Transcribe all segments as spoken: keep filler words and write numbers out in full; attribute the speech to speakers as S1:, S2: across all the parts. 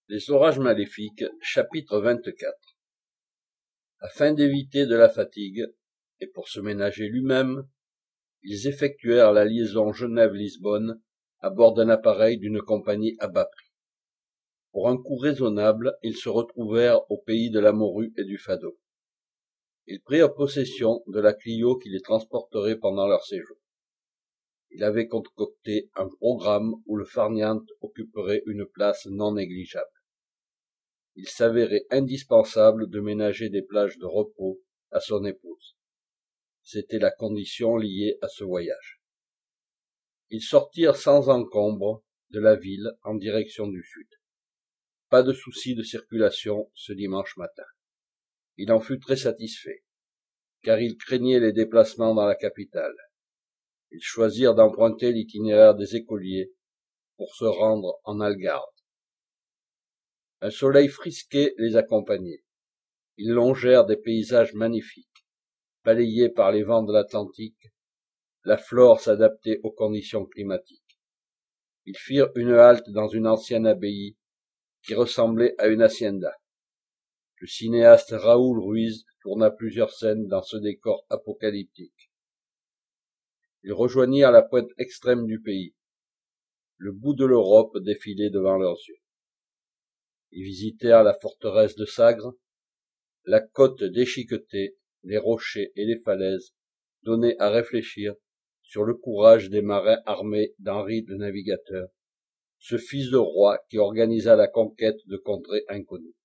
S1: Les orages maléfiques, chapitre vingt-quatre. Afin d'éviter de la fatigue, et pour se ménager lui-même, ils effectuèrent la liaison Genève-Lisbonne à bord d'un appareil d'une compagnie à bas prix. Pour un coût raisonnable, ils se retrouvèrent au pays de la morue et du fado. Ils prirent possession de la Clio qui les transporterait pendant leur séjour. Il avait concocté un programme où le Farniente occuperait une place non négligeable. Il s'avérait indispensable de ménager des plages de repos à son épouse. C'était la condition liée à ce voyage. Ils sortirent sans encombre de la ville en direction du sud. Pas de souci de circulation ce dimanche matin. Il en fut très satisfait, car il craignait les déplacements dans la capitale. Ils choisirent d'emprunter l'itinéraire des écoliers pour se rendre en Algarve. Un soleil frisqué les accompagnait. Ils longèrent des paysages magnifiques, balayés par les vents de l'Atlantique. La flore s'adaptait aux conditions climatiques. Ils firent une halte dans une ancienne abbaye qui ressemblait à une hacienda. Le cinéaste Raoul Ruiz tourna plusieurs scènes dans ce décor apocalyptique. Ils rejoignirent la pointe extrême du pays. Le bout de l'Europe défilait devant leurs yeux. Ils visitèrent la forteresse de Sagres. La côte déchiquetée, les rochers et les falaises donnaient à réfléchir sur le courage des marins armés d'Henri le Navigateur, ce fils de roi qui organisa la conquête de contrées inconnues.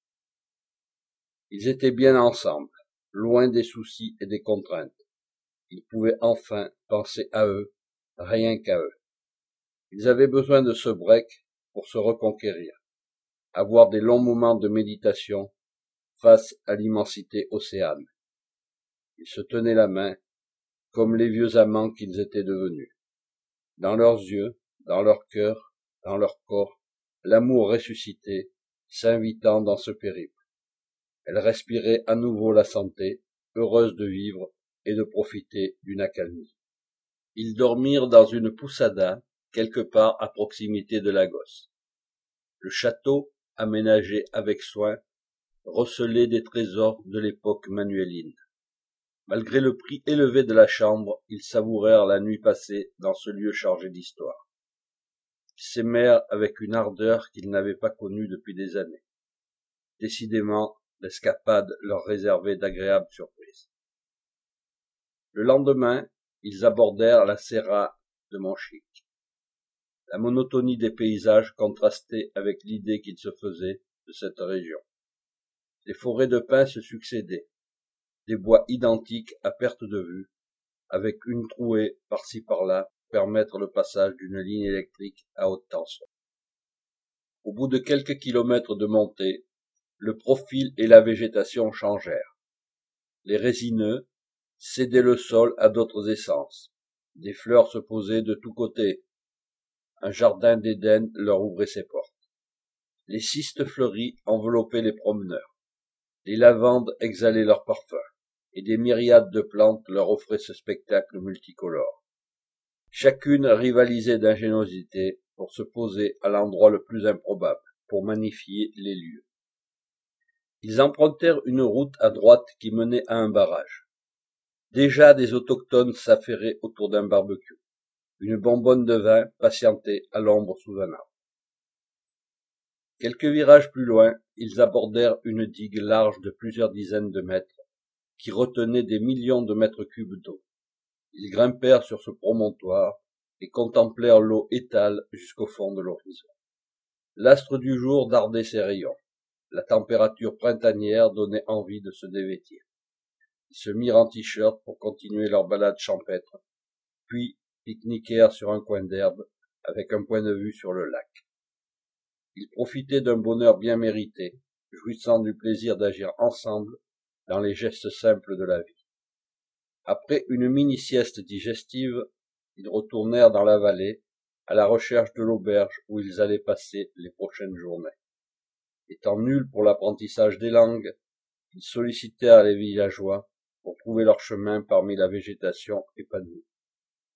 S1: Ils étaient bien ensemble, loin des soucis et des contraintes. Ils pouvaient enfin penser à eux, rien qu'à eux. Ils avaient besoin de ce break pour se reconquérir, avoir des longs moments de méditation face à l'immensité océane. Ils se tenaient la main, comme les vieux amants qu'ils étaient devenus. Dans leurs yeux, dans leur cœur, dans leur corps, l'amour ressuscité, s'invitant dans ce périple. Elle respirait à nouveau la santé, heureuse de vivre et de profiter d'une accalmie. Ils dormirent dans une poussada, quelque part à proximité de Lagos. Le château, aménagé avec soin, recelait des trésors de l'époque manuéline. Malgré le prix élevé de la chambre, ils savourèrent la nuit passée dans ce lieu chargé d'histoire. Ils s'aimèrent avec une ardeur qu'ils n'avaient pas connue depuis des années. Décidément, l'escapade leur réservait d'agréables surprises. Le lendemain, ils abordèrent la Serra de Monchique. La monotonie des paysages contrastait avec l'idée qu'ils se faisaient de cette région. Les forêts de pins se succédaient, des bois identiques à perte de vue, avec une trouée par-ci par-là pour permettre le passage d'une ligne électrique à haute tension. Au bout de quelques kilomètres de montée, le profil et la végétation changèrent. Les résineux cédaient le sol à d'autres essences. Des fleurs se posaient de tous côtés. Un jardin d'Éden leur ouvrait ses portes. Les cystes fleuris enveloppaient les promeneurs. Les lavandes exhalaient leur parfum, et des myriades de plantes leur offraient ce spectacle multicolore. Chacune rivalisait d'ingéniosité pour se poser à l'endroit le plus improbable, pour magnifier les lieux. Ils empruntèrent une route à droite qui menait à un barrage. Déjà des autochtones s'affairaient autour d'un barbecue. Une bonbonne de vin patientait à l'ombre sous un arbre. Quelques virages plus loin, ils abordèrent une digue large de plusieurs dizaines de mètres, qui retenait des millions de mètres cubes d'eau. Ils grimpèrent sur ce promontoire et contemplèrent l'eau étale jusqu'au fond de l'horizon. L'astre du jour dardait ses rayons. La température printanière donnait envie de se dévêtir. Ils se mirent en t-shirt pour continuer leur balade champêtre, puis pique-niquèrent sur un coin d'herbe avec un point de vue sur le lac. Ils profitaient d'un bonheur bien mérité, jouissant du plaisir d'agir ensemble dans les gestes simples de la vie. Après une mini-sieste digestive, ils retournèrent dans la vallée, à la recherche de l'auberge où ils allaient passer les prochaines journées. Étant nuls pour l'apprentissage des langues, ils sollicitèrent les villageois pour trouver leur chemin parmi la végétation épanouie.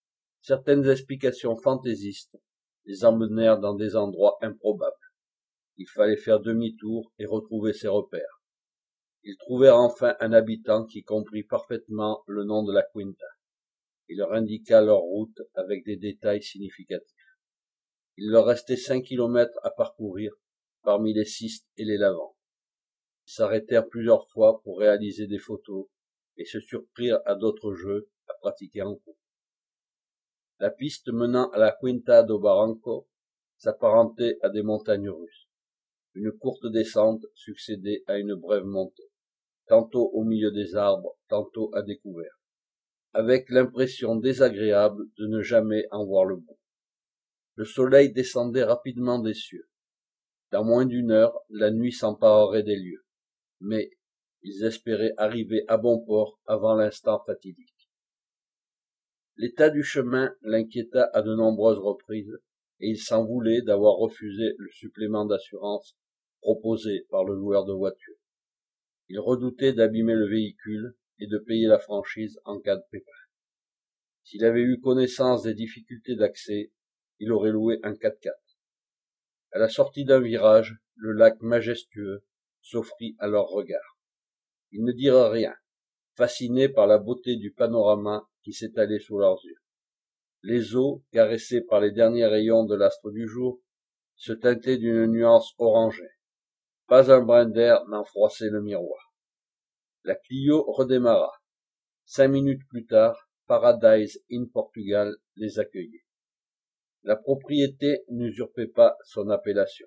S1: Certaines explications fantaisistes les emmenèrent dans des endroits improbables. Il fallait faire demi-tour et retrouver ses repères. Ils trouvèrent enfin un habitant qui comprit parfaitement le nom de la Quinta. Il leur indiqua leur route avec des détails significatifs. Il leur restait cinq kilomètres à parcourir parmi les cistes et les lavandes. Ils s'arrêtèrent plusieurs fois pour réaliser des photos et se surprirent à d'autres jeux à pratiquer en couple. La piste menant à la Quinta do Barranco s'apparentait à des montagnes russes. Une courte descente succédait à une brève montée, tantôt au milieu des arbres, tantôt à découvert, avec l'impression désagréable de ne jamais en voir le bout. Le soleil descendait rapidement des cieux. Dans moins d'une heure, la nuit s'emparerait des lieux, mais ils espéraient arriver à bon port avant l'instant fatidique. L'état du chemin l'inquiéta à de nombreuses reprises, et il s'en voulait d'avoir refusé le supplément d'assurance proposé par le loueur de voitures. Il redoutait d'abîmer le véhicule et de payer la franchise en cas de pépin. S'il avait eu connaissance des difficultés d'accès, il aurait loué un quatre-quatre. À la sortie d'un virage, le lac majestueux s'offrit à leurs regards. Ils ne dirent rien, fascinés par la beauté du panorama qui s'étalait sous leurs yeux. Les eaux, caressées par les derniers rayons de l'astre du jour, se teintaient d'une nuance orangée. Pas un brin d'air n'en froissait le miroir. La Clio redémarra. Cinq minutes plus tard, Paradise in Portugal les accueillait. La propriété n'usurpait pas son appellation.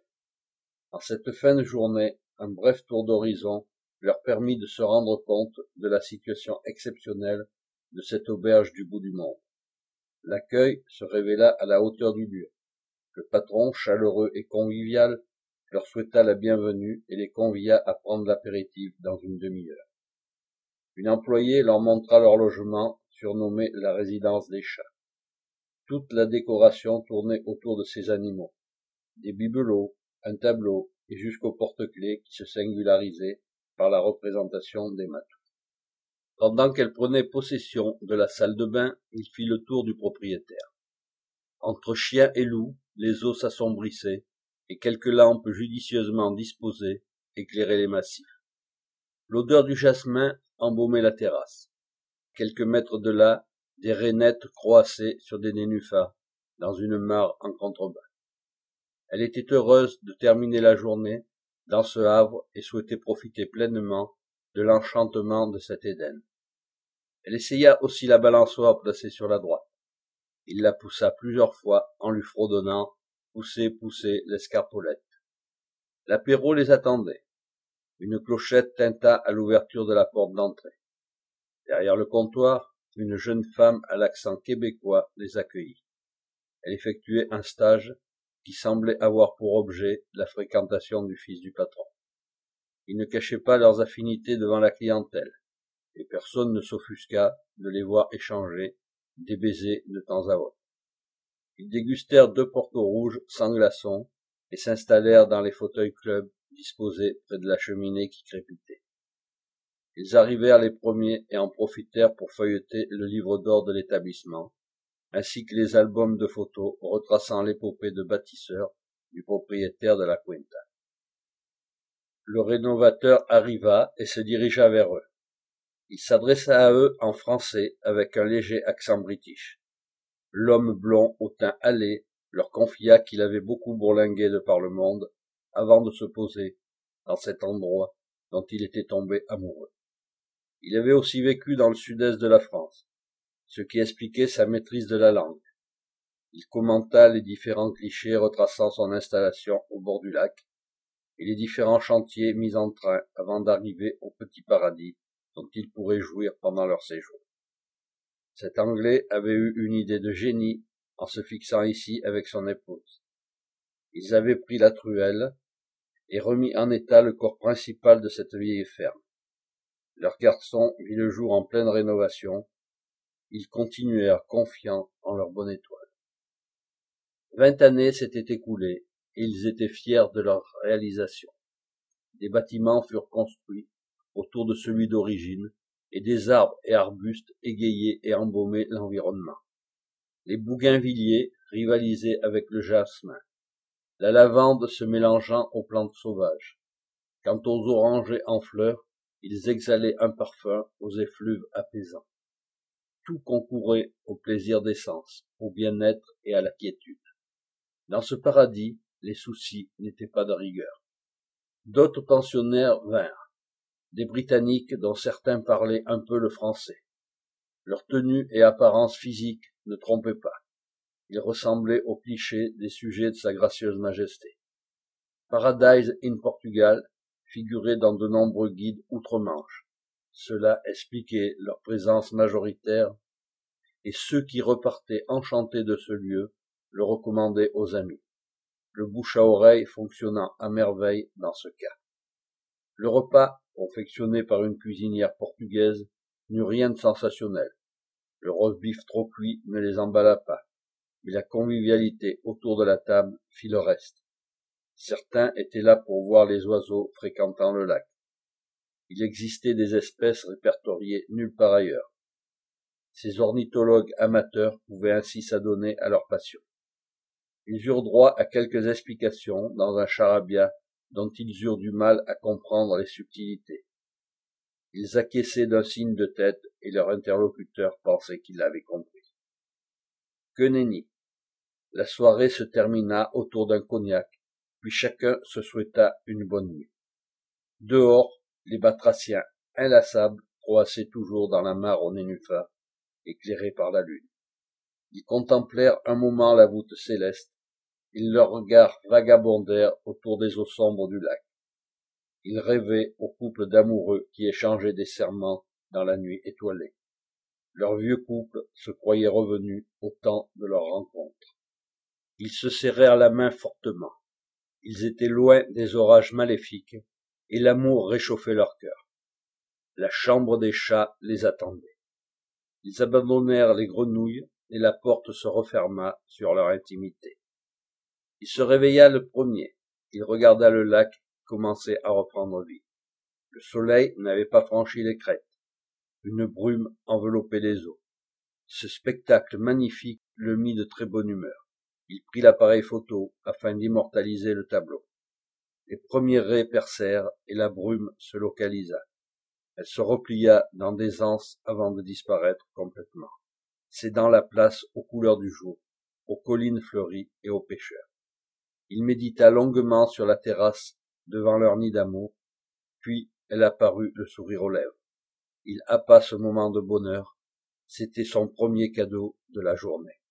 S1: En cette fin de journée, un bref tour d'horizon leur permit de se rendre compte de la situation exceptionnelle de cette auberge du bout du monde. L'accueil se révéla à la hauteur du lieu. Le patron, chaleureux et convivial, leur souhaita la bienvenue et les convia à prendre l'apéritif dans une demi-heure. Une employée leur montra leur logement, surnommé la résidence des chats. Toute la décoration tournait autour de ces animaux. Des bibelots, un tableau et jusqu'au porte-clés qui se singularisaient par la représentation des matous. Pendant qu'elle prenait possession de la salle de bain, il fit le tour du propriétaire. Entre chiens et loups, les eaux s'assombrissaient et quelques lampes judicieusement disposées éclairaient les massifs. L'odeur du jasmin embaumait la terrasse. Quelques mètres de là, des rainettes croassaient sur des nénuphars dans une mare en contrebas. Elle était heureuse de terminer la journée dans ce havre et souhaitait profiter pleinement de l'enchantement de cet Éden. Elle essaya aussi la balançoire placée sur la droite. Il la poussa plusieurs fois en lui fredonnant « Poussez, poussez l'escarpolette ». L'apéro les attendait. Une clochette tinta à l'ouverture de la porte d'entrée. Derrière le comptoir, une jeune femme à l'accent québécois les accueillit. Elle effectuait un stage qui semblait avoir pour objet la fréquentation du fils du patron. Ils ne cachaient pas leurs affinités devant la clientèle, et personne ne s'offusqua de les voir échanger des baisers de temps à autre. Ils dégustèrent deux portos rouges sans glaçons et s'installèrent dans les fauteuils club disposés près de la cheminée qui crépitait. Ils arrivèrent les premiers et en profitèrent pour feuilleter le livre d'or de l'établissement, ainsi que les albums de photos retraçant l'épopée de bâtisseur du propriétaire de la Quinta. Le rénovateur arriva et se dirigea vers eux. Il s'adressa à eux en français avec un léger accent british. L'homme blond au teint hâlé leur confia qu'il avait beaucoup bourlingué de par le monde avant de se poser dans cet endroit dont il était tombé amoureux. Il avait aussi vécu dans le sud-est de la France, ce qui expliquait sa maîtrise de la langue. Il commenta les différents clichés retraçant son installation au bord du lac et les différents chantiers mis en train avant d'arriver au petit paradis dont ils pourraient jouir pendant leur séjour. Cet Anglais avait eu une idée de génie en se fixant ici avec son épouse. Ils avaient pris la truelle et remis en état le corps principal de cette vieille ferme. Leur garçon vit le jour en pleine rénovation. Ils continuèrent confiants en leur bonne étoile. Vingt années s'étaient écoulées et ils étaient fiers de leur réalisation. Des bâtiments furent construits autour de celui d'origine et des arbres et arbustes égayaient et embaumaient l'environnement. Les bougainvilliers rivalisaient avec le jasmin. la lavande se mélangeant aux plantes sauvages. Quant aux orangers en fleurs, ils exhalaient un parfum aux effluves apaisants. Tout concourait au plaisir des sens, au bien-être et à la quiétude. Dans ce paradis, les soucis n'étaient pas de rigueur. D'autres pensionnaires vinrent, des Britanniques dont certains parlaient un peu le français. Leur tenue et apparence physique ne trompaient pas. Ils ressemblaient aux clichés des sujets de sa gracieuse majesté. Paradise in Portugal figurait dans de nombreux guides outre-Manche. Cela expliquait leur présence majoritaire, et ceux qui repartaient enchantés de ce lieu le recommandaient aux amis, le bouche à oreille fonctionnant à merveille dans ce cas. Le repas, confectionné par une cuisinière portugaise, n'eut rien de sensationnel. Le roast-beef trop cuit ne les emballa pas, mais la convivialité autour de la table fit le reste. Certains étaient là pour voir les oiseaux fréquentant le lac. Il existait des espèces répertoriées nulle part ailleurs. Ces ornithologues amateurs pouvaient ainsi s'adonner à leur passion. Ils eurent droit à quelques explications dans un charabia dont ils eurent du mal à comprendre les subtilités. Ils acquiesçaient d'un signe de tête et leur interlocuteur pensait qu'il l'avait compris. Que nenni. La soirée se termina autour d'un cognac, puis chacun se souhaita une bonne nuit. Dehors, les batraciens, inlassables, croassaient toujours dans la mare au nénuphar, éclairée par la lune. Ils contemplèrent un moment la voûte céleste, et leurs regards vagabondèrent autour des eaux sombres du lac. Ils rêvaient aux couples d'amoureux qui échangeaient des serments dans la nuit étoilée. Leur vieux couple se croyait revenu au temps de leur rencontre. Ils se serrèrent la main fortement. Ils étaient loin des orages maléfiques, et l'amour réchauffait leur cœur. La chambre des chats les attendait. Ils abandonnèrent les grenouilles, et la porte se referma sur leur intimité. Il se réveilla le premier. Il regarda le lac qui commençait à reprendre vie. Le soleil n'avait pas franchi les crêtes. Une brume enveloppait les eaux. Ce spectacle magnifique le mit de très bonne humeur. Il prit l'appareil photo afin d'immortaliser le tableau. Les premiers raies percèrent et la brume se localisa. Elle se replia dans des anses avant de disparaître complètement, cédant la place aux couleurs du jour, aux collines fleuries et aux pêcheurs. Il médita longuement sur la terrasse devant leur nid d'amour, puis elle apparut le sourire aux lèvres. Il happa ce moment de bonheur. C'était son premier cadeau de la journée.